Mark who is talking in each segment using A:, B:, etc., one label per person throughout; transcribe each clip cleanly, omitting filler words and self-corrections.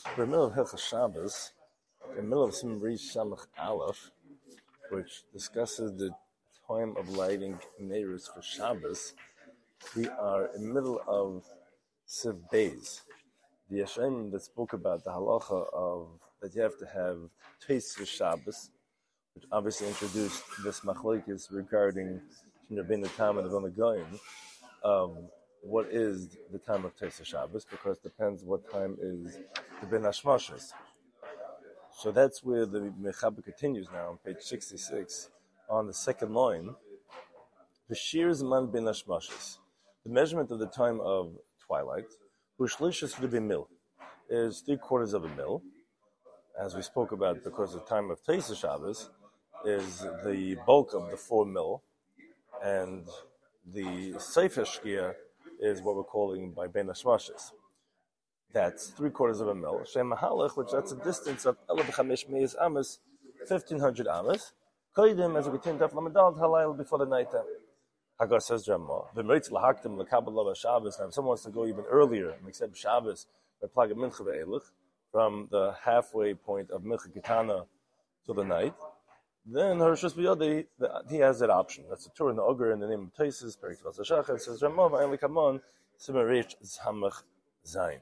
A: We're in the middle of Hilchos Shabbos, in the middle of Sim Reish Samach Aleph, which discusses the time of lighting Neirus for Shabbos. We are in the middle of Siv Beis, the Yeshaim that spoke about the halacha of that you have to have taste for Shabbos, which obviously introduced this machlokes regarding Rabbeinu Tam and Rabbeinu Goyim. What is the time of Taisa Shabbos? Because it depends what time is the Ben Hashmashos. So that's where the Mechaber continues now on page 66 on the second line. B'shir Zman Ben Hashmashos. The measurement of the time of twilight, Ushlishus Mil, is 3/4 of a mil, as we spoke about, because the time of Taisa Shabbos is the bulk of the 4 mil, and the Sefer Shkia is what we're calling by Ben Hashmashos. That's 3/4 of a mil. Shem Mahalach, which that's a distance of 1,500 amas, 1,500 amas. Koidim, as we continue to Lamadal, Halayl before the night time. Hagar says Ramah, V'meritz lahaktim l'kabbalah Shabbos. Now, if someone wants to go even earlier and accept Shabbos by plug a mincha ve'elach from the halfway point of mincha kitana to the night, then Harshus B'yodei, he has that option. That's a tour in the Ugar in the name of Taisis, Perik Tzvas HaShachar. It says Ramah v'ayim l'kamon Simarish Zhamach Zayin.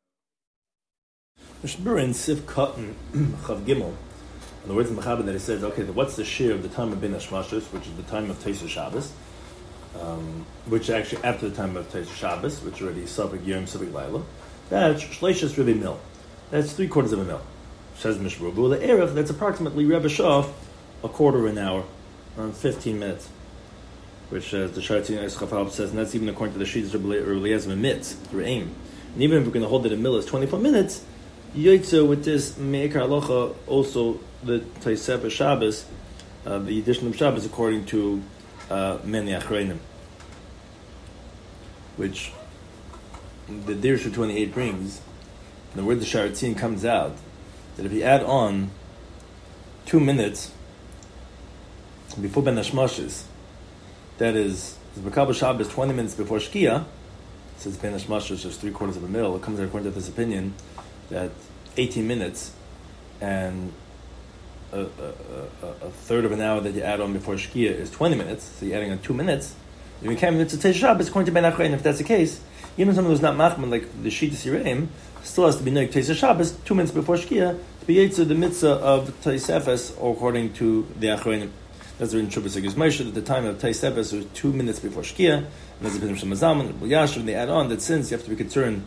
B: Mishmur in Sif Cotton Chav Gimel, in the words of Mechaber that he says, okay, what's the share of the time of Ben Hashmashos, which is the time of Taisa Shabbos, which actually after the time of Taisa Shabbos, which already is Savik Yom, Savik Laila, that's Shleishas Rivi Mil. That's 3/4 of a mil. Says Mishmur. But the Erev, that's approximately Rebbe Shaf, a quarter of an hour, around 15 minutes, which the Sharatzin Eschafab says, and that's even according to the Shittas of Eliezer Mitz, through aim. And even if we're going to hold that a mil is 24 minutes, Yoitza with this Me'ekar Alocha, also the Taisef Shabbos, the addition of Shabbos according to many Achreinim, which the Dirshu 28 brings, and the word the Sharatzin comes out, that if you add on 2 minutes before Ben Hashmashos, that is B'Kabel Shabbos 20 minutes before Shkia, since Ben Hashmashos is 3/4 of a mil, it comes out according to this opinion that 18 minutes and a third of an hour that you add on before Shkia is 20 minutes, so you're adding on 2 minutes. If you can't mitzvah Taisa Shabbos, according to Ben Achrein, if that's the case, even someone who's not machman like the Shittas Yiraim, still has to be noik Taisa Shabbos 2 minutes before Shkia to be yitzah the mitzvah of Taisefes, or according to the Achreinim. That's the Shuvah Seguz Moshe, at the time of Taisefes was 2 minutes before Shkia, and there's a bit of Shemazam and Yashuv, and they add on that since you have to be concerned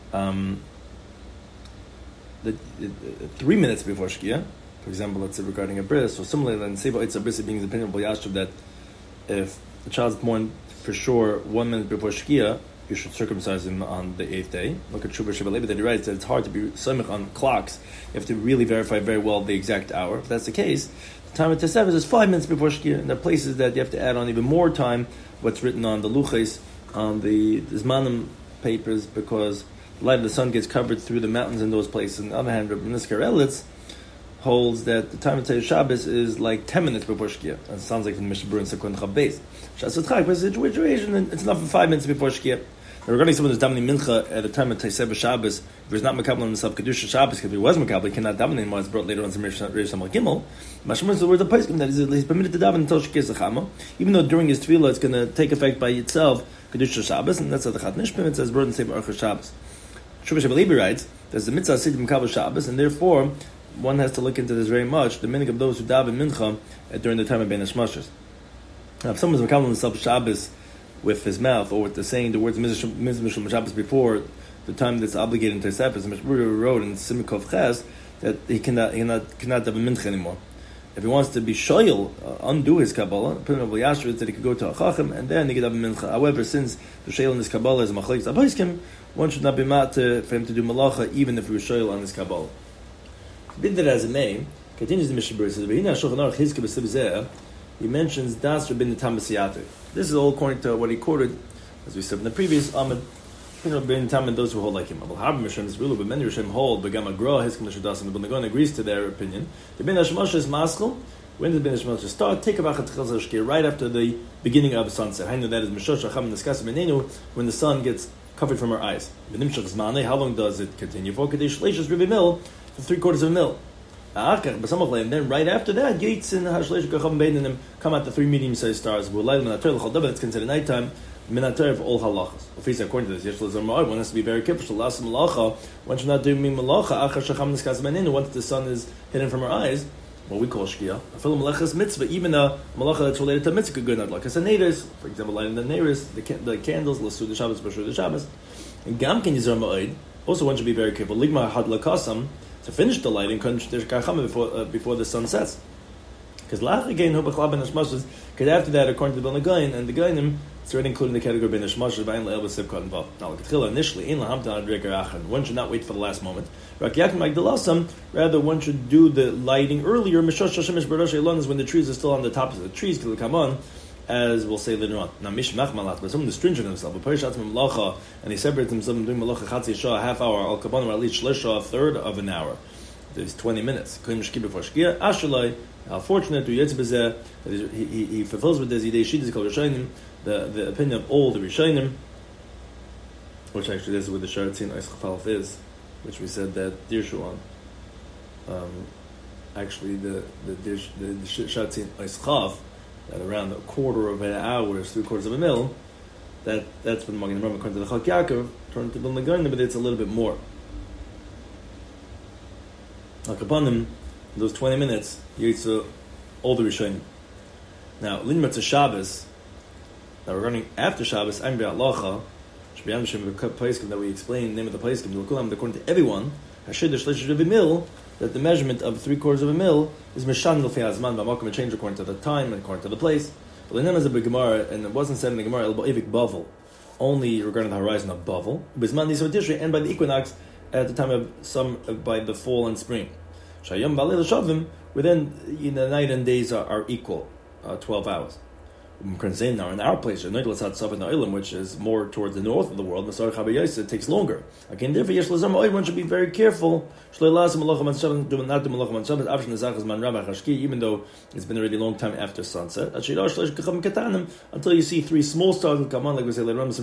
B: 3 minutes before Shkia, for example, let's say regarding a bris, or similarly, then Seba Eitz Bris being the opinion of Yashuv that if the child's born for sure 1 minute before Shkia, you should circumcise him on the 8th day. Look at Shuvah Sheba Levi that he writes that it's hard to be samich on clocks. You have to really verify very well the exact hour. If that's the case, the time of Tesefes is 5 minutes before Shkia, and there are places that you have to add on even more time, what's written on the Luches, on the Zmanim papers, because the light of the sun gets covered through the mountains in those places. On the other hand, Rabbi Niskar Elitz holds that the time of Taisa Shabbos is like 10 minutes before Shkia. That sounds like from the Mishnah in Sekund Chabbeis. Shatzot but situation, it's enough for 5 minutes before Shkia. Now, regarding someone who's davening mincha at a time of Taisa Shabbos, if he's not makabel on himself kedusha Shabbos, because if he was makabel, he cannot daven anymore. It's brought later on to Reish Samach Gimel. Mashma is the word of Paiskim that he's permitted to daven until Shkia Zechama, even though during his tefillah it's going to take effect by itself kedusha Shabbos, and that's at the Chat Nishpim. It says brought in Sefer Archa Shabbos. Shuvah Sheba Levi writes there's the mitzvah Sid Makabel Shabbos, and therefore one has to look into this very much. The meaning of those who daven mincha during the time of Ben Hashmashos. Now, if someone's makabel himself Shabbos with his mouth, or with the saying the words Mizmishum Shabbos before the time that's obligated to Taisefes, Mishmur wrote in Simikov Ches that he cannot daven mincha anymore. If he wants to be shoyel, undo his Kabbalah, put him over Yashua, that he could go to a Chacham, and then he could daven mincha. However, since the shoyel in his Kabbalah is machlokes abaiskim, one should not be mat for him to do malacha, even if he was shoyel on his Kabbalah. Be that as it may, continues the Mishnah says, he mentions Das Rabbeinu Tam B'Siyatu. This is all according to what he quoted, as we said in the previous Amid, Rabbeinu Tam and those who hold like him. Abul Harb Mishem is really, but many Rishem hold, but Gama Gra, Hiskim L'Shadas, and the Nagon agrees to their opinion. The Ben Hashmashos is maskal. When does Ben Hashmashos start? Take a vachat chazal shkir right after the beginning of sunset. I know that is Mishosh Hacham Niskasim Menenu, when the sun gets covered from our eyes. How long does it continue for? For 3/4 of a mil. And then right after that, come out the 3 medium-sized stars. It's considered nighttime. Minatar for all halachas. According to this, one has to be very careful. One should not do malacha once the sun is hidden from our eyes. What we call shkia. Mitzvah, even a malacha that's related to mitzvah, good not like as a neiris, for example, lighting the neiris, the candles, l'su the Shabbos, b'shur the Shabbos. And gam ken yizar ma'id. Also, one should be very careful. Ligma had lakasam to finish the lighting before the sun sets. Because after that, according to the Bilnagayin and the Gainim, it's already included in the category of Ben Ishmash, Now, initially, one should not wait for the last moment. Rather, one should do the lighting earlier. Is when the trees are still on the tops of the trees, come on, as we'll say later on. Now, but someone is stringent himself, and he separates himself from doing malacha a half hour, al kabbanim, or at least a third of an hour. There's 20 minutes. How fortunate that he fulfills with this the opinion of all the Rishonim, which actually this is what the Sharatzin Eischafalf is, which we said that Dirshu on. Actually, the Sharatzin Eischaf, that around a quarter of an hour is 3/4 of a mil, that's what the Magen Avraham according to the Chak Yaakov, according to the Bilnagayin, but it's a little bit more. Like upon them, those 20 minutes, Yitzah, all the Rishonim. Now, Linma to Shabbos, now regarding after Shabbos, I'm Be'alacha, Shbiyam Shem, the Paiskim that we explained, the name of the Paiskim, according to everyone, Hashidah Shlish of a mil, that the measurement of 3/4 of a mil is Mishan L'fi Hazman, B'makom, a change according to the time and according to the place. But Linam is a Gemara, and it wasn't said in the Gemara, El Ba'ivik Bavel, only regarding the horizon of Bavel, Bisman Nisva Tishrei, and by the equinox at the time of by the fall and spring. Shayam Balei L'Shavim, within the night and days are equal, 12 hours. Now in our place, which is more towards the north of the world, it takes longer. Again, therefore, one should be very careful. Even though it's been already a long time after sunset, until you see 3 small stars will come on, like we say later on,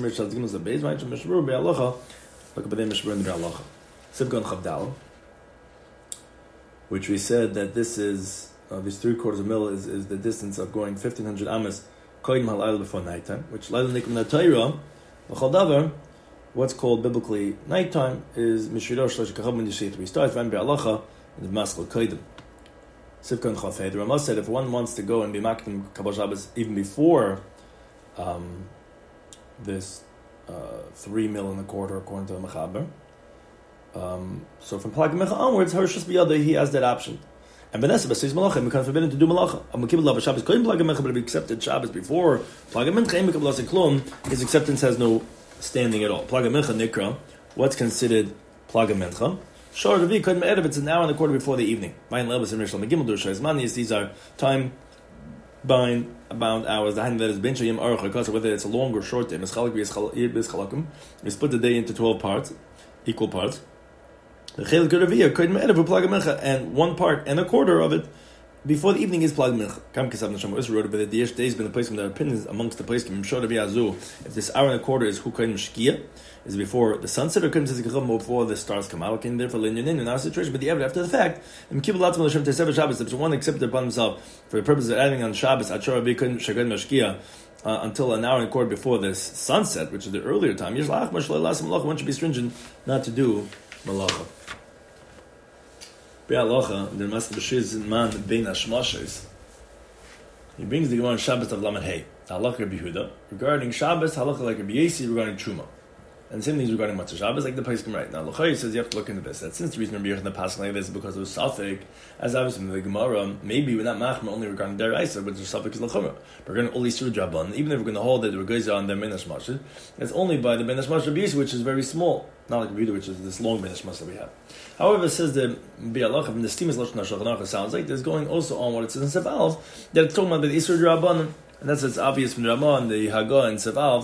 B: which we said that this is these 3/4 of a mil is the distance of going 1,500 amas koyim halayla before nighttime, which layla nikum natayra l'chol davar, what's called biblically nighttime is mishridah shlosh kachab when you see 3 stars, van be'alacha and the maskal koydim. Sivkan chafei. The Ramah said if one wants to go and be makdim Kabbalah Shabbos even before this 3 mil and a quarter according to the Mechaber. So from Plag Mecha onwards, Harshas B'Yada, he has that option. And Benesabas says Malachim, we can't forbidden to do Malacha. Shabbos Koyim Plag Mecha, but if he accepted Shabbos before Plag Mecha, Klum, his acceptance has no standing at all. Plag Mecha Nikra, what's considered Plag Mecha? Shor Revi Koyim Erev, it's an hour and a quarter before the evening. Mayin Lebas and Rishlam Megimel Durshay Zmanis, these are time bound hours. The hand that is Ben Shayim Aruch, whether it's a long or short day, we split the day into 12 parts, equal parts. And 1 part and a quarter of it before the evening is Plag Mincha. Kam Kisav Nasham Israel wrote about it. The days been a place there are opinions amongst the place. If this hour and a quarter is Hukayin Shkia, is before the sunset, or before the stars come out. And therefore, in our situation, but the evidence after the fact, if one accepted upon himself for the purpose of adding on Shabbos, until an hour and a quarter before this sunset, which is the earlier time, one should be stringent not to do Malacha. The Master Bashir's man bein Hashmashos. He brings the Gemara on Shabbos of Lamed Hey. Halakha Rabbi Yehuda regarding Shabbos, halakha like Rabbi Yesi regarding Truma, and the same things regarding Matzah Shabbos, like the Paiskim right now. L'chayr says you have to look into this. That since the reason Rabbi Yehuda passed like this is because of Safek, as obviously in the Gemara, maybe we're not machmer only regarding Deraisa, but the Safek is L'chumra. We're going to only Sur Draban, even if we're going to hold that the Regoiza on their Ben Hashmashos, it's only by the Ben Hashmashos Rabbi Yesi, which is very small, not like Rabbi Yehuda, which is this long Ben Hashmashos that we have. However, it says the Bi'alacha from the Stimas Lashon HaShulchan sounds like there's going also on what it says in Sevalv, that it's talking about the Isur Drabanan, and that's it's obvious from the Ramah and the Haggah and Sevalv,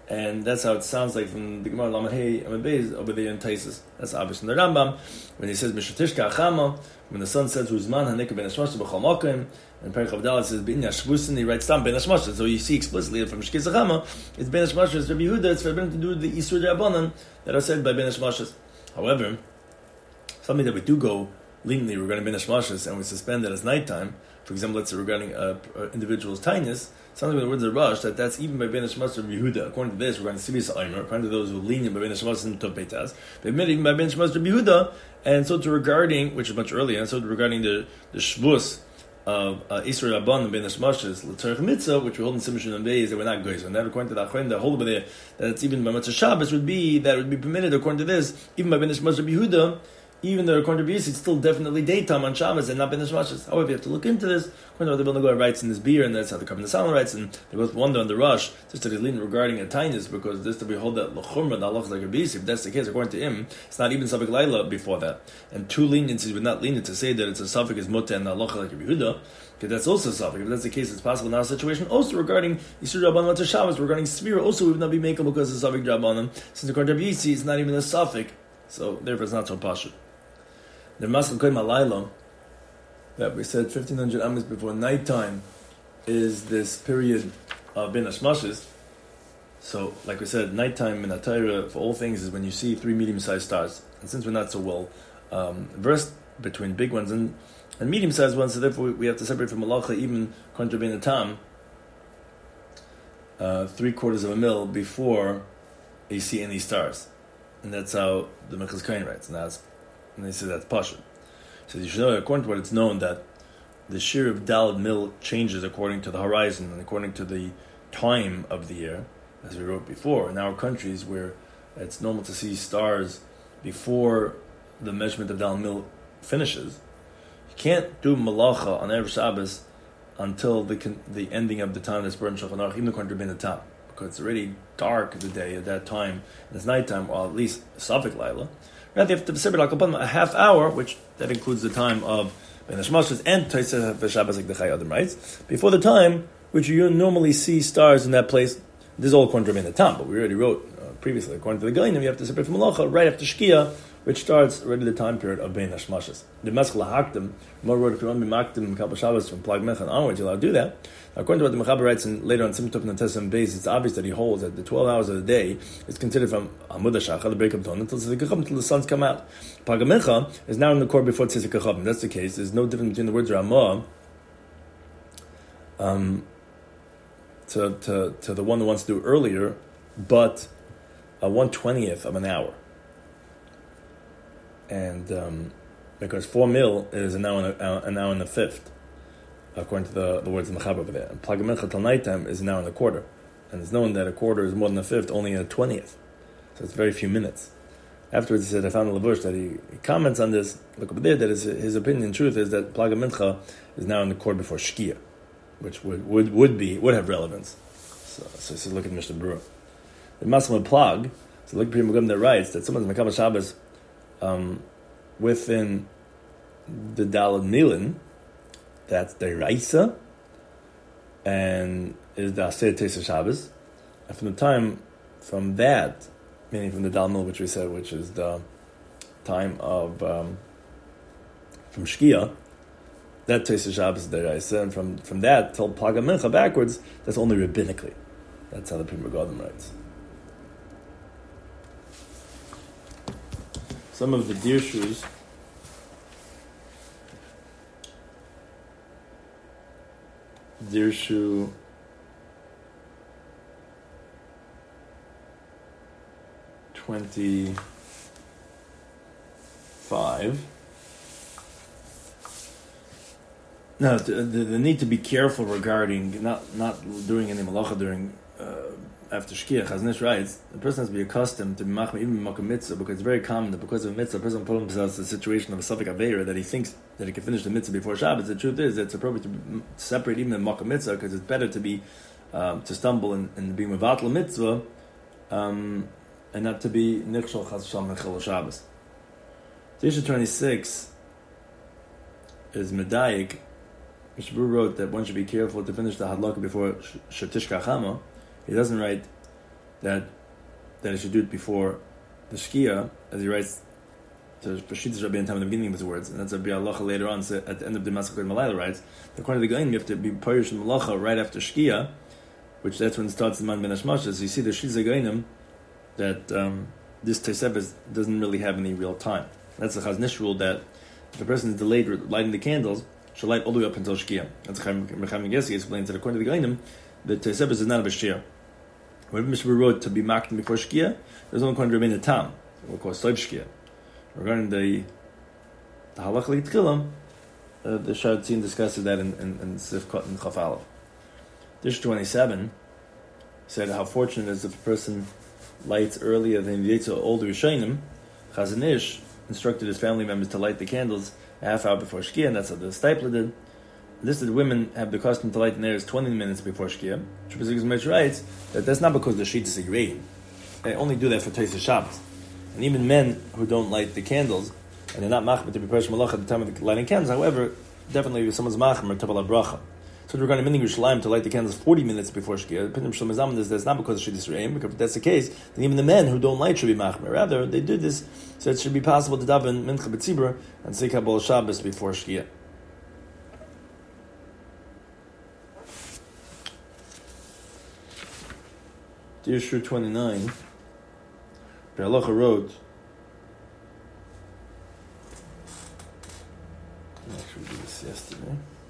B: And that's how it sounds like from the Gemara Lamed Hey Amud Beis over there in Taisus. That's obvious in the Rambam when he says Mishatishka Achama, when the sun says Uzman Hanika Ben Hashmash B'chol Makom, and Perich Avdal says Ben Yashvusin, he writes down Ben Hashmash. So you see explicitly from Shkis Achama, it's Ben Hashmash, it's Rabbi Yehuda, it's forbidden to do the Isur Rabbanan that are said by Ben Hashmash. However, something that we do go leniently regarding Ben Hashmash and we suspend that as nighttime, for example, let's say regarding an individual's tinus, something with the words of Rush, that's even by Ben Hashmash of Yehuda. According to this, regarding Sivis Aimer, according to those who lenient by Ben Hashmash and Tov Beitas, they admit even by Ben Hashmash of Yehuda, and so to regarding, which is much earlier, and so to regarding the Shvus of Isra Rabban and Ben Hashmash's L'Tzarech Mitzvah, which we hold in Simshon and Beis, that we're not goys. And that according to the Achron, the hold over there, that it's even by Matzah Shabbos would be permitted, according to this, even by Ben Hashmash of Yehuda, even though according to Beis, it's still definitely daytime on Shabbos and not Ben Hashmash's. However, you have to look into this. According to what the Vilna Gaon writes in this beer, and that's how the Kabbalah Salon writes, and they both wonder on the Rush, just that he's leaning regarding a tinus, because this to behold that L'chumra, the halach like Beis, if that's the case, according to him, it's not even Safek Laila before that. And two leniencies would not lenient to say that it's a Safek is Mutter and the halach like Yehuda, because that's also a Safek. If that's the case, it's possible in our situation. Also regarding Yisur Rabban Matzah Shabbos, regarding Svira, also we would not be making because it's a Safek Rabbanim, since according to Beis, it's not even a Safek, so therefore it's not so pashut. The Masal Koyim Alayla, that we said 1500 Amos before nighttime, is this period of Ben Hashmash's. So, like we said, nighttime in Atayra for all things is when you see three medium-sized stars. And since we're not so well versed between big ones and medium-sized ones, so therefore we have to separate from Malacha even contra Ben Atam, 3/4 of a mil before you see any stars. And that's how the Mechaz Kohen writes. And they say that's Pashut. So you should know, according to what it's known, that the shear of Daled Mil changes according to the horizon and according to the time of the year, as we wrote before. In our countries where it's normal to see stars before the measurement of Daled Mil finishes, you can't do Malacha on Erev Shabbos until the ending of the time that's burned in Shulchan Aruch, even according to Ben Atam, because it's already dark the day at that time, and it's nighttime, or at least Safek Laila. Right, they have to separate a half hour, which that includes the time of Ben Hashmash's and Tosefes Shabbos, like the Chai Adam writes, before the time which you normally see stars in that place. This is all according to Ben Atam, but we already wrote previously, according to the Gainim, you have to separate from Malacha right after Shkia, which starts already the time period of Ben Hashmash's. The Maschal HaHakdim, more wrote if you want to be Makdim Kabbalah Shabbos from Plag Mech and onwards, you're allowed to do that. Now, according to what the Mechaber writes later on Simtov Natesam Beis, it's obvious that he holds that the 12 hours of the day is considered from Amud HaShacha, the break of dawn, until the suns come out. Plag Mecha is now in the core before Tzizik HaChavim. That's the case. There's no difference between the words Ramah to the one that wants to do earlier, but 1/20th of an hour. And because 4 mil is an hour and a fifth, according to the words of Mechaber over there. And Plag Mincha till nighttime is an hour and a quarter. And it's known that a quarter is more than a fifth, only a 20th. So it's very few minutes. Afterwards, he said, I found a Lavush that he comments on this. Look over there, that his opinion, in truth, is that Plag Mincha is now in the quarter before Shkia, which would have relevance. So he says, look at Mishnah Berurah. The Maslam Plag, so look at Pri Megadim that writes that someone's Makabah Shabbos within the Daled Milin, that's the Raisa, and is the Aseh Teis Shabbos. And from that, meaning from the Daled Mil, which we said, which is the time of from Shkia, that Teis Shabbos is the Raisa, and from that till Plag Mincha backwards, that's only rabbinically. That's how the Pri Megadim writes. Some of the Dirshus Dirshu 25. Now, the need to be careful regarding not doing any malacha during after Shkia. Chazon Ish writes, the person has to be accustomed to be machmir even makom mitzvah, because it's very common that because of a mitzvah, a person put himself in a situation of a safek aveira that he thinks that he can finish the mitzvah before Shabbos. The truth is that it's appropriate to separate even the makom mitzvah, because it's better to be to stumble and be mevatel mitzvah and not to be nichshol chas v'shalom mechil Shabbos. Tisha 26 is medayik. Mishnah Berurah wrote that one should be careful to finish the hadlaka before shetishka chama. He doesn't write that he should do it before the Shkia, as he writes to Pashidus Rabbi in time in the beginning of his words, and that's a Bialacha later on. So at the end of the Masechet Malayla writes, according to the Gaon, you have to be Parish and Malacha right after Shkia, which that's when it starts the Man Ben Hashmasha. So you see the Shizah Gaonim that this Tosefes doesn't really have any real time. That's the Chaznish rule that if a person is delayed lighting the candles, should light all the way up until Shkia. That's Chaim Gessi explains that according to the Gaonim, the Tosefes is not a Bashir. When Mishra wrote to be marked before Shkia, there's only going to remain a tam, we'll call Soib Shkia. Regarding the Halach L'Tchilam, the Sharatzin discusses that in Sifkot and Chaf Aleph. Dish 27 said how fortunate it is if a person lights earlier than the Yitzhak older Rishonim. Chazon Ish instructed his family members to light the candles a half hour before Shkia, and that's how the Stipler did. This that women have the custom to light the neiros 20 minutes before Shkia. Shubazig's Mitch writes that that's not because the sheet is agreed. They only do that for Tosefes Shabbos. And even men who don't light the candles, and they're not machmir to be Parish Malach at the time of the lighting candles, however, definitely if someone's machmir, Tabala Bracha. So regarding Minig Yerushalayim to light the candles 40 minutes before Shkia, Pindim Shalom Zaman is that's not because of Shidduch Re'im, because if that's the case, then even the men who don't light should be machmir. Rather, they do this so it should be possible to daven Mincha B'tzibur and say Kabbalah Shabbos before Shkia. Dear Shur 29, Halacha wrote, actually we did this yesterday.